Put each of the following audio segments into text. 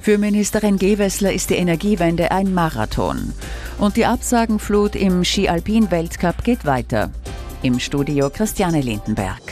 Für Ministerin Gewessler ist die Energiewende ein Marathon. Und die Absagenflut im Ski-Alpin-Weltcup geht weiter. Im Studio Christiane Lindenberg.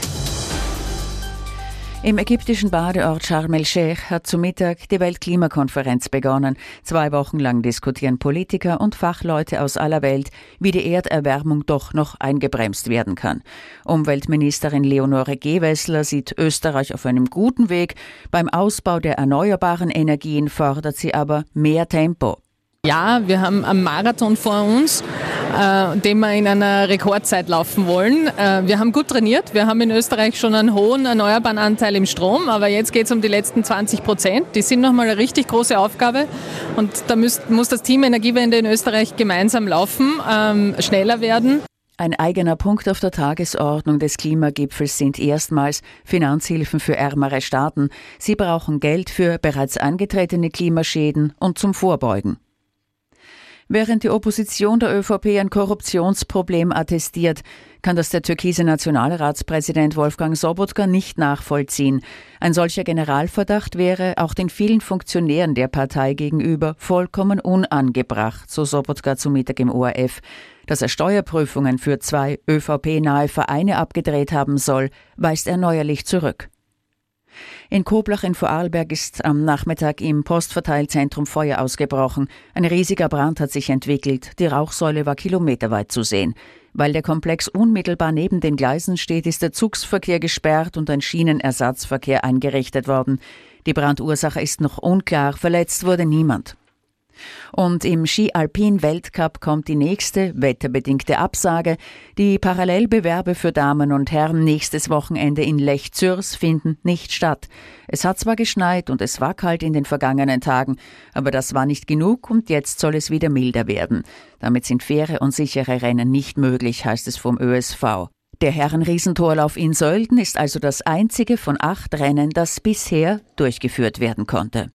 Im ägyptischen Badeort Sharm el-Sheikh hat zu Mittag die Weltklimakonferenz begonnen. 2 Wochen lang diskutieren Politiker und Fachleute aus aller Welt, wie die Erderwärmung doch noch eingebremst werden kann. Umweltministerin Leonore Gewessler sieht Österreich auf einem guten Weg. Beim Ausbau der erneuerbaren Energien fordert sie aber mehr Tempo. Ja, wir haben einen Marathon vor uns, den wir in einer Rekordzeit laufen wollen. Wir haben gut trainiert. Wir haben in Österreich schon einen hohen erneuerbaren Anteil im Strom, aber jetzt geht es um die letzten 20%. Die sind nochmal eine richtig große Aufgabe und da muss das Team Energiewende in Österreich gemeinsam laufen, schneller werden. Ein eigener Punkt auf der Tagesordnung des Klimagipfels sind erstmals Finanzhilfen für ärmere Staaten. Sie brauchen Geld für bereits angetretene Klimaschäden und zum Vorbeugen. Während die Opposition der ÖVP ein Korruptionsproblem attestiert, kann das der türkise Nationalratspräsident Wolfgang Sobotka nicht nachvollziehen. Ein solcher Generalverdacht wäre auch den vielen Funktionären der Partei gegenüber vollkommen unangebracht, so Sobotka zu Mittag im ORF. Dass er Steuerprüfungen für 2 ÖVP-nahe Vereine abgedreht haben soll, weist er neuerlich zurück. In Koblach in Vorarlberg ist am Nachmittag im Postverteilzentrum Feuer ausgebrochen. Ein riesiger Brand hat sich entwickelt. Die Rauchsäule war kilometerweit zu sehen. Weil der Komplex unmittelbar neben den Gleisen steht, ist der Zugsverkehr gesperrt und ein Schienenersatzverkehr eingerichtet worden. Die Brandursache ist noch unklar. Verletzt wurde niemand. Und im Ski-Alpin-Weltcup kommt die nächste wetterbedingte Absage. Die Parallelbewerbe für Damen und Herren nächstes Wochenende in Lech-Zürs finden nicht statt. Es hat zwar geschneit und es war kalt in den vergangenen Tagen, aber das war nicht genug und jetzt soll es wieder milder werden. Damit sind faire und sichere Rennen nicht möglich, heißt es vom ÖSV. Der Herrenriesentorlauf in Sölden ist also das einzige von 8 Rennen, das bisher durchgeführt werden konnte.